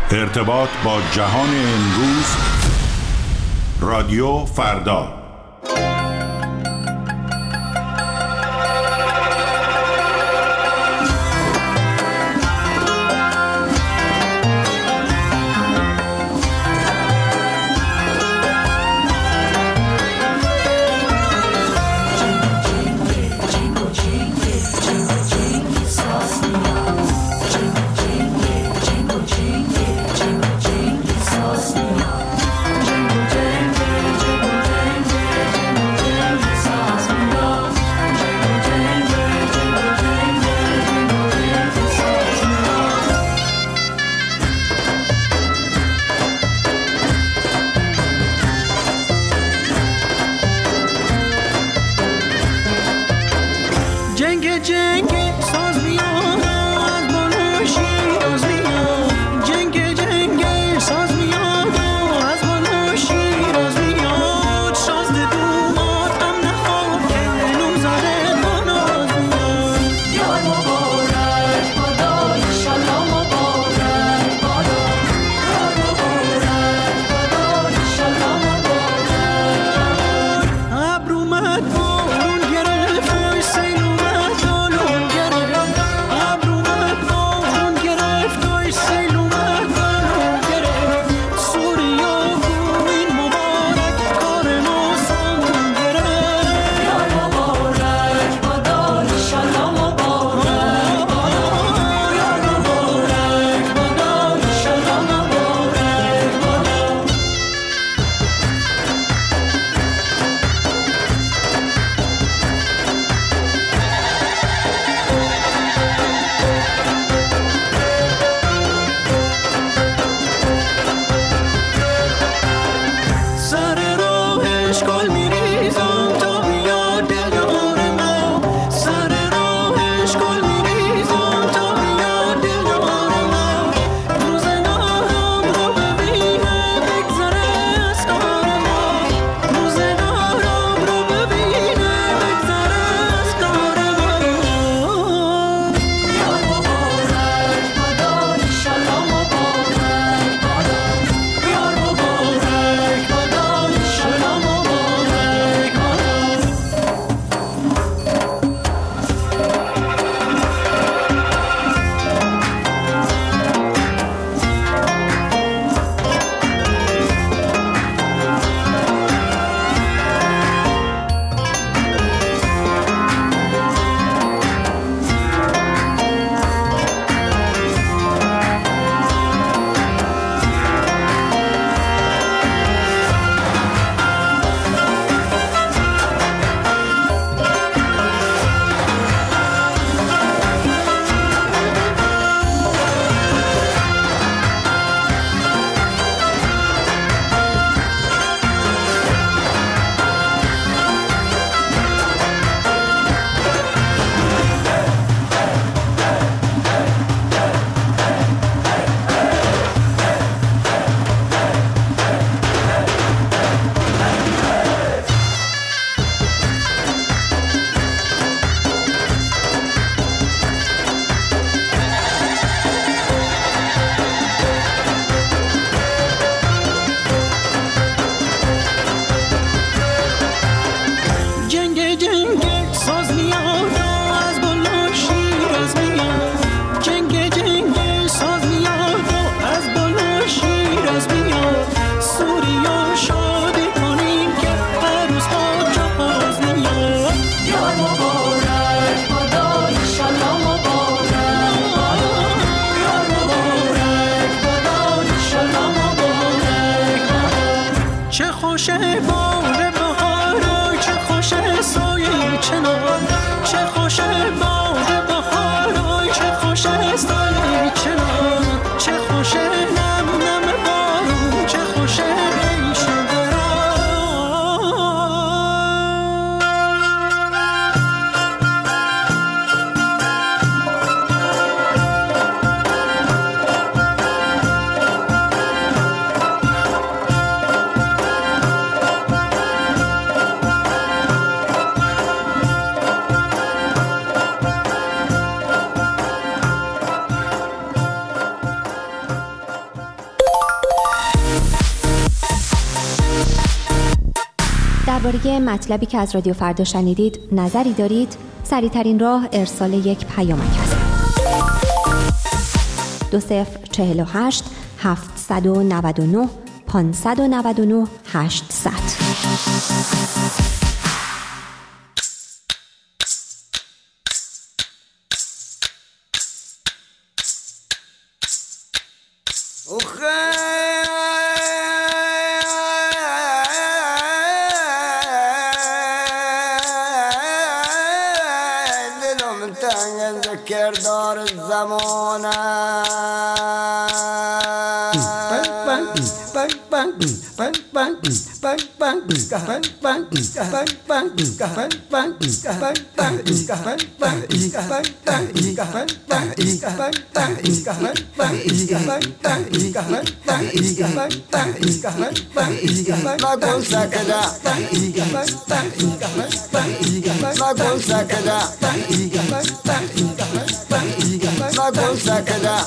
ارتباط با جهان امروز، رادیو فردا. درباره مطلبی که از رادیو فردا شنیدید نظری دارید؟ سریع‌ترین راه ارسال یک پیامک است. 2048 799 599 800. کردار زمانه نکن سکده نکن سکده نکن سکده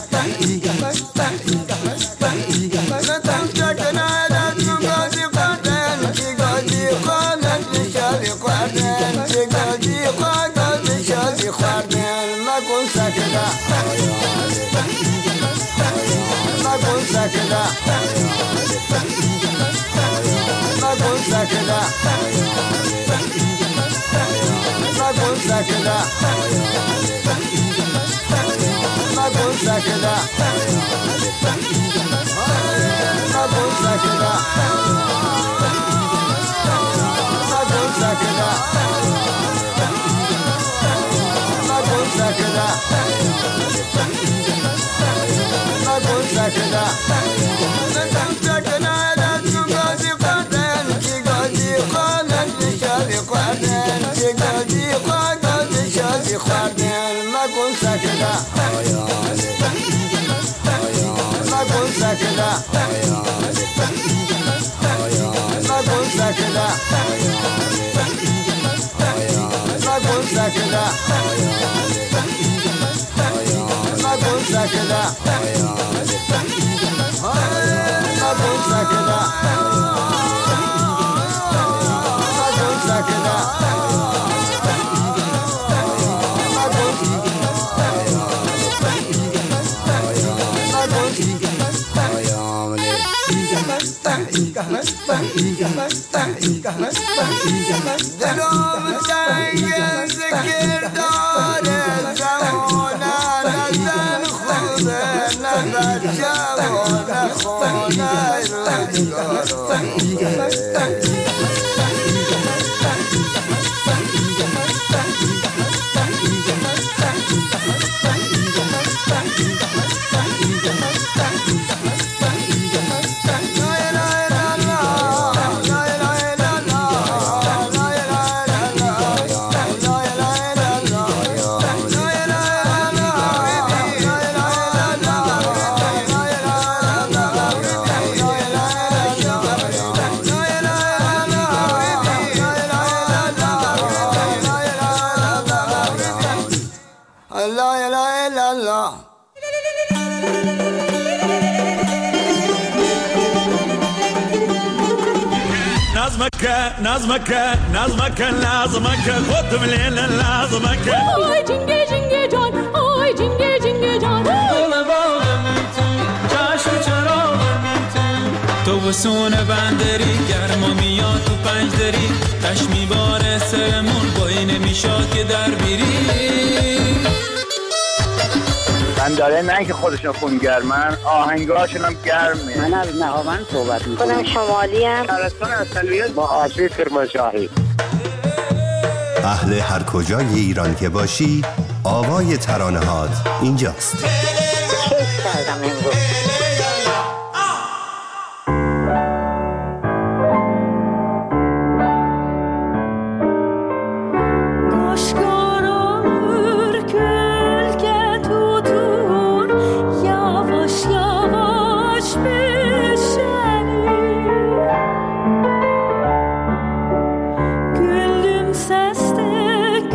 نظمك لازمك خود مليل لازمك آی جنگه جنگه جان آی جنگه جنگه جان دل باغم تو چشم چراغم تو بسون بندری گرما میاد تو پنجدری تش میباره سرمون بایی نمیشاد که در بیری بنداره نه که خودشون خونگرمن آهنگاشون هم گرمه. من از نهاوند صحبت میکنم. شمالی هم شهرستان اصلیت با آشی کرمانشاهی. اهل هر کجای ایران که باشی آوای ترانه‌هات اینجاست. کیف کردم امروز.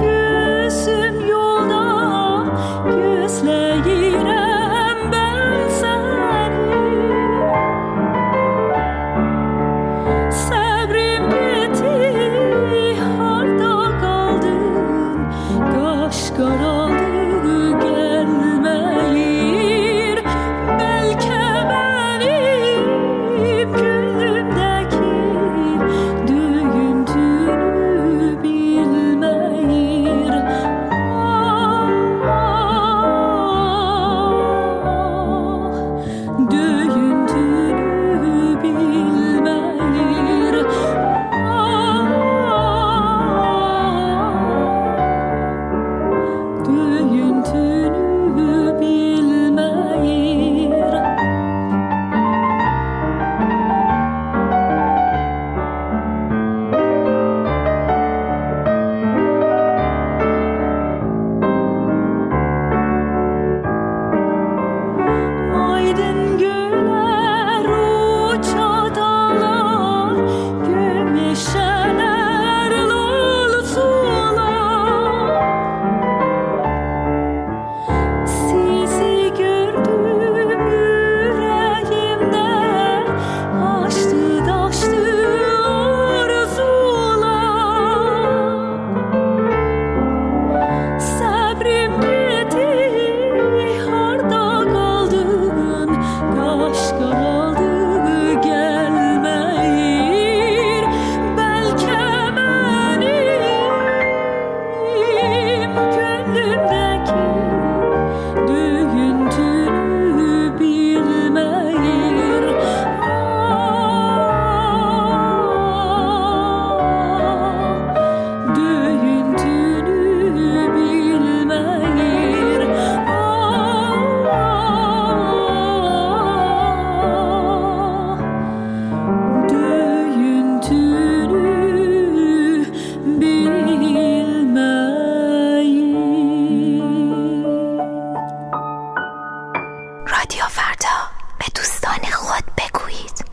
Gözlerim ben فردا به دوستان خود بگویید.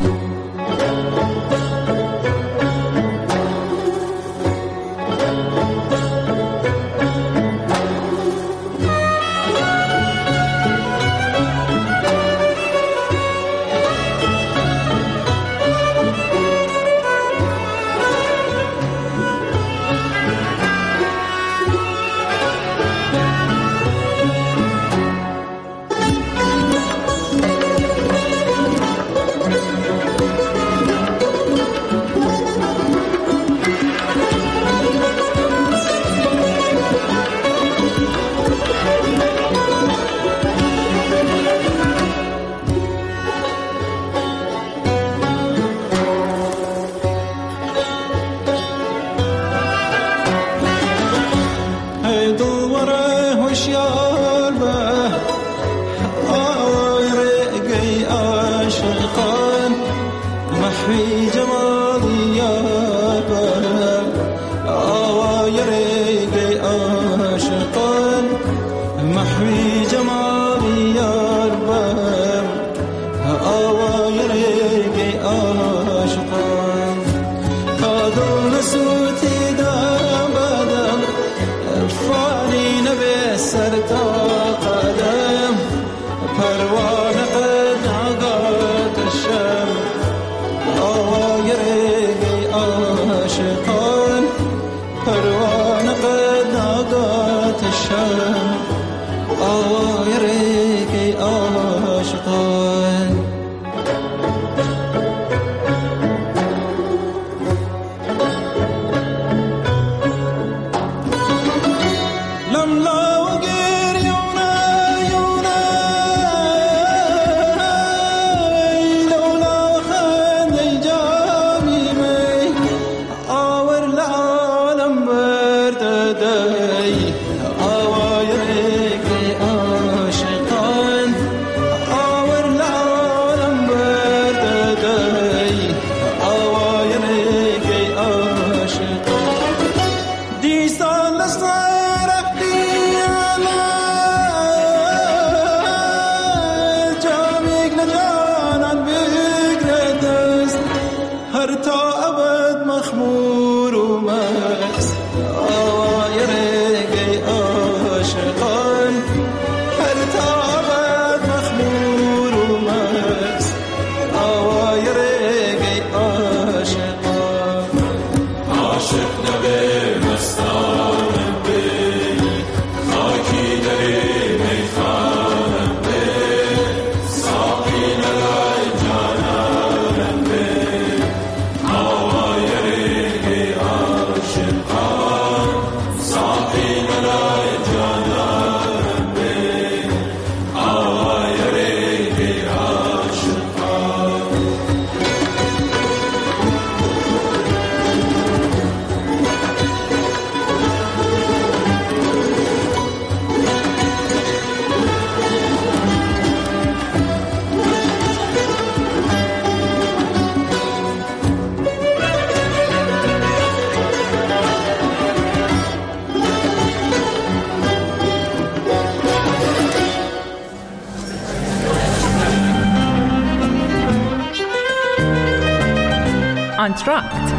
آنتراکت.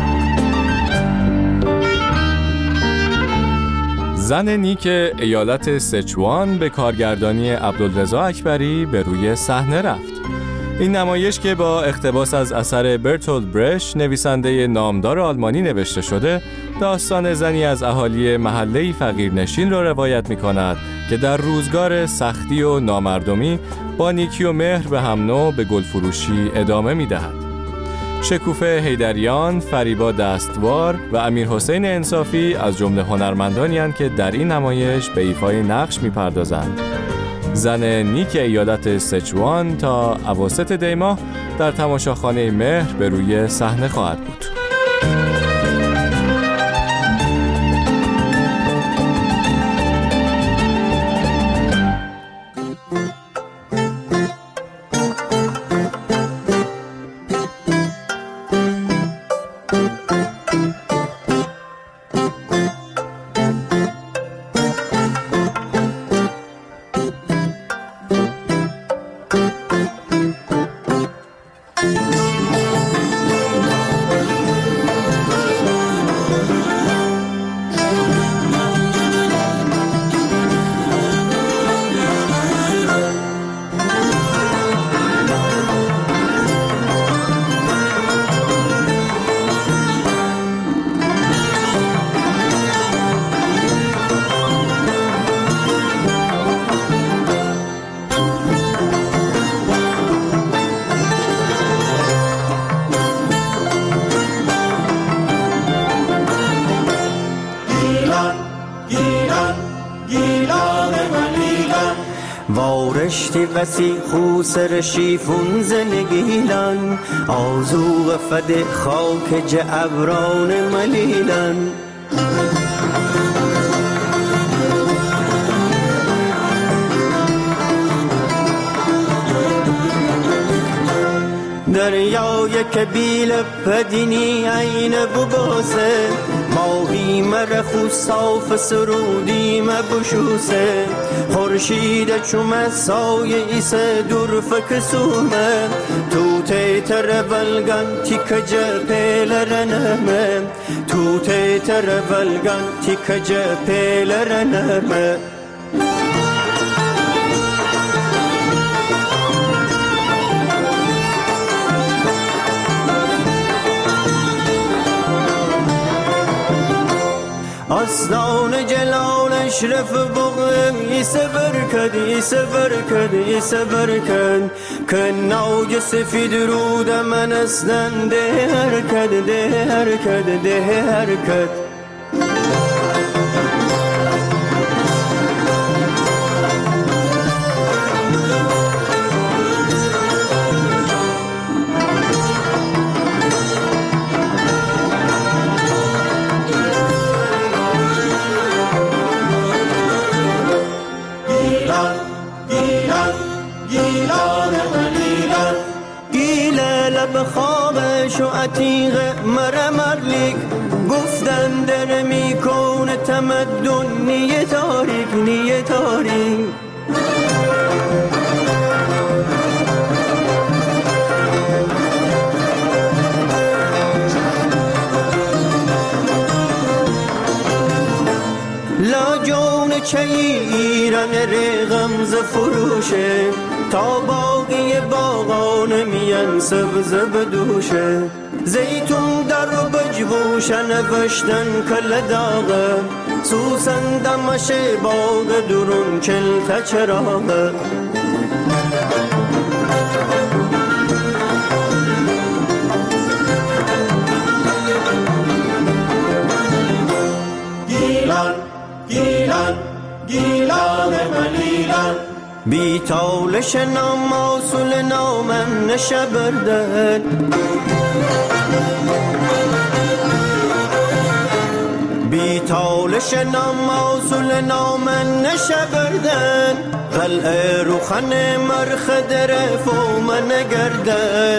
زن نیک ایالت سچوان به کارگردانی عبدالرضا اکبری به روی صحنه رفت. این نمایش که با اقتباس از اثر برتولد برش نویسنده نامدار آلمانی نوشته شده، داستان زنی از اهالی محله‌ای فقیرنشین را روایت می‌کند که در روزگار سختی و نامردمی با نیکی و مهر به هم نوع به گلفروشی ادامه می‌دهد. شکوفه حیدریان، فریبا دستوار و امیر حسین انصافی از جمله هنرمندانی هستند که در این نمایش به ایفای نقش می‌پردازند. زن نیک ایالت سچوان تا اواسط دی ماه در تماشاخانه مهر به روی صحنه خواهد بود. دشتی وسی خوسر شیفون زنگیلن آزوغ فد خاک جعبران ملیلن دریای کبیل پدینی عین بباسه ماهی مرخو صاف سرودی مبشوسه خورشید چوم سایه ایسه دور فکسومه تو تیتر بلگن تیک جپیلر نرمه تو تیتر بلگن تیک جپیلر نرمه اسنان جلال اشرف بغم ایسه برکد که ناج سفید رود من اسنن ده حرکت خوابش و عتیق مرمرلیک گفتن در میکون تمدن نیه تاریک لا جون چه ایران رغمز فروشه تا باقی باغان میان سبز بدوشه زیتون در بجوشن نوشتن کل داغه سوسن دمش باغ درون چل تچراغه گیلان ملیلان بی تالش نام موصول نامن نشبردن بی تالش نام موصول نامن نشبردن قلعه روخن مرخدر فومن گردن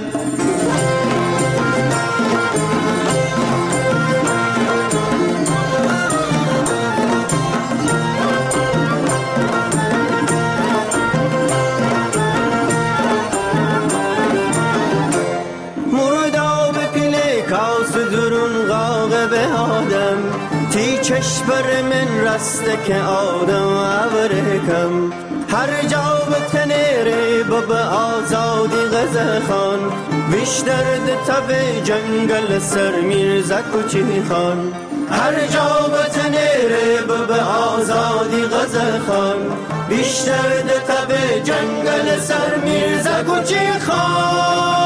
تی چشبر من رسته که آدم عبرکم هر جا به تنیره باب آزادی غزه خان بیشتر ده تب جنگل سر میرزا کچی خان هر جا به تنیره باب آزادی غزه خان بیشتر ده تب جنگل سر میرزا کچی خان.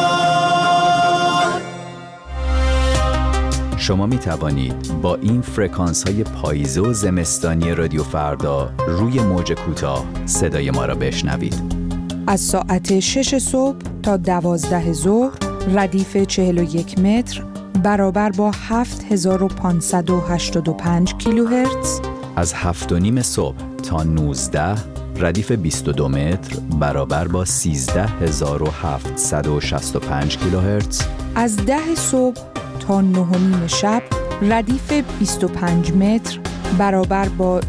شما می توانید با این فرکانس های پاییزه و زمستانی رادیو فردا روی موج کوتاه صدای ما را بشنوید. از ساعت 6 صبح تا 12 ظهر ردیف 41 متر برابر با 7585 کیلوهرتز. از 7:30 صبح تا 19 ردیف 22 متر برابر با 13765 کیلوهرتز. از 10 صبح تا 9:30 شب ردیف 25 متر برابر با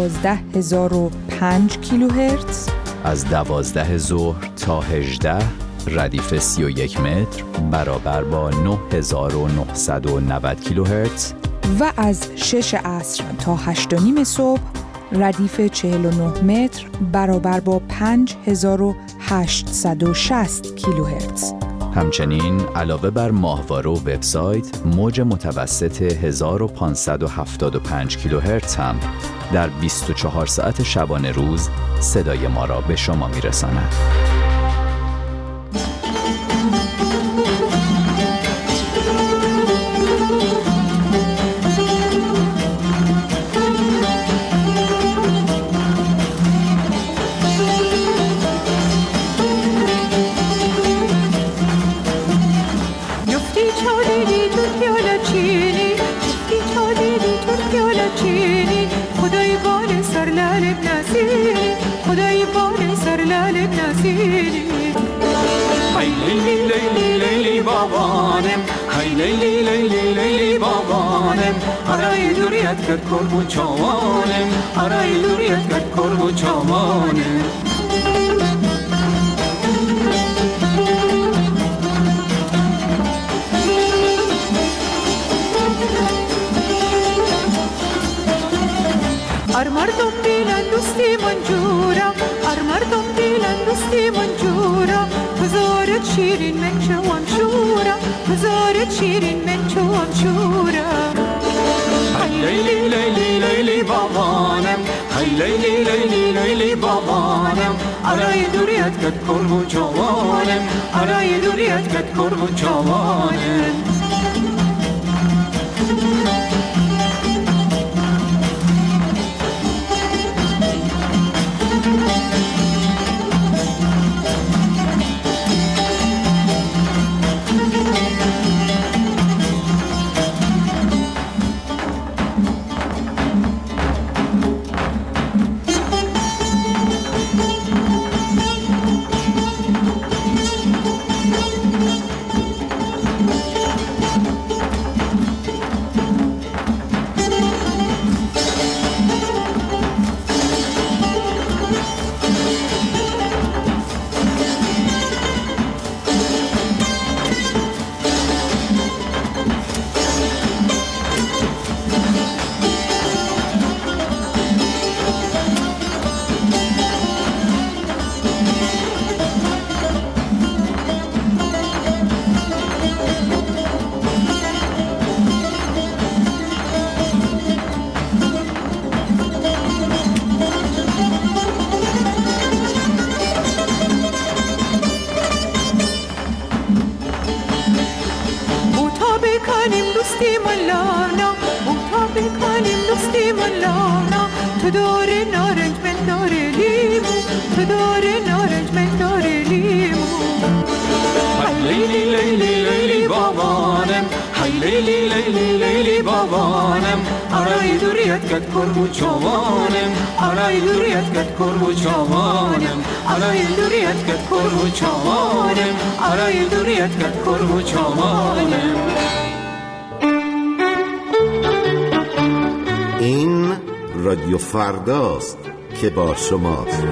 12005 کیلوهرتز. از 12 ظهر تا 18 ردیف 31 متر برابر با 9990 کیلوهرتز. و از 6 عصر تا 8:30 صبح ردیف 49 متر برابر با 5860 کیلوهرتز. همچنین علاوه بر ماهواره و وبسایت موج متوسط 1575 کیلوهرتز هم در 24 ساعت شبانه روز صدای ما را به شما میرساند. چادیدی ترکیالا چینی چفتی چادیدی ترکیالا چینی خدای بال سر لالب نسینی خدای بال سر لالب نسینی های لیلی لیلی لیلی بابانم های لیلی لیلی لیلی بابانم آرای دوریت کرد کربو چوانم آرای دوریت کرد کربو چوانم مردم بیلن دوستی منجورا مردم بیلن دوستی منجورا بزارت شیرین من چوام شورا بزارت شیرین من چوام شورا های لیلی لیلی لیلی بابانم های لیلی لیلی لیلی بابانم آرای دوریت کد کربو چوانم آرای دوریت کد کربو چوانم تو داره نارنج من داره لیمو تو داره نارنج من داره لیمو های لیلی لیلی لیلی بابانم های لیلی لیلی لیلی بابانم آرای دوریت کد کربو چوانم آرای دوریت کد کربو چوانم آرای دوریت کد کربو چوانم آرای دوریت کد کربو چوانم این رادیو فرداست که با شماست.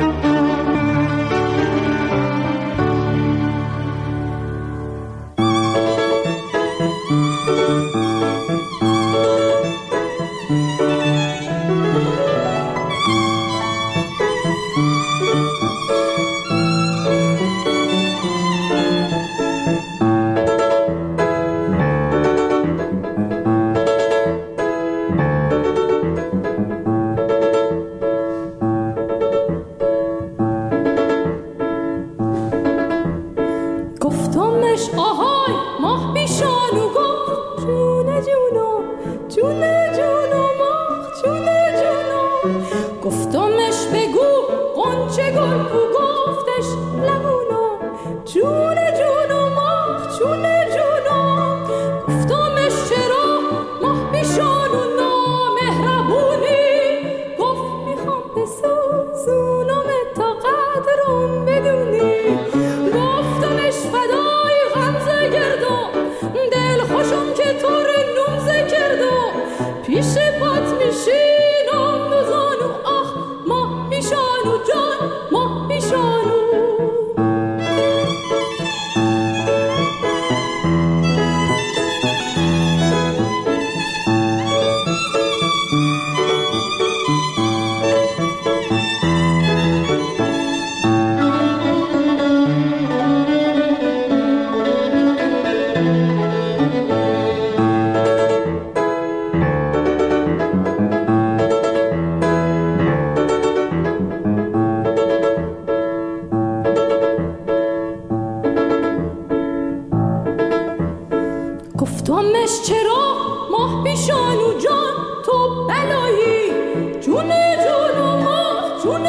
گفتمش چرا ماه پیشانو جان تو بلایی جون جون و ماه جون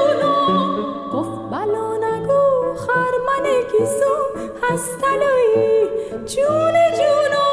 جونو گفت بلا نگو خرمن گیسو هست تلایی جون جونو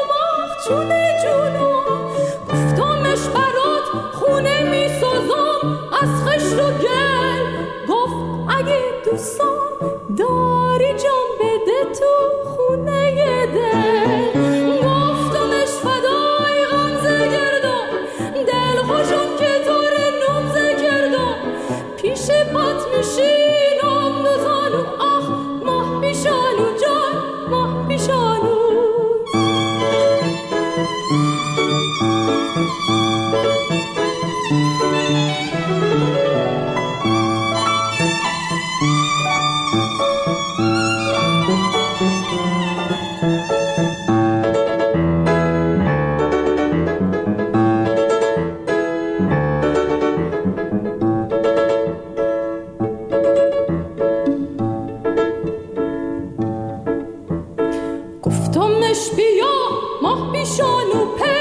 گفتمش بیا ماه بیشانو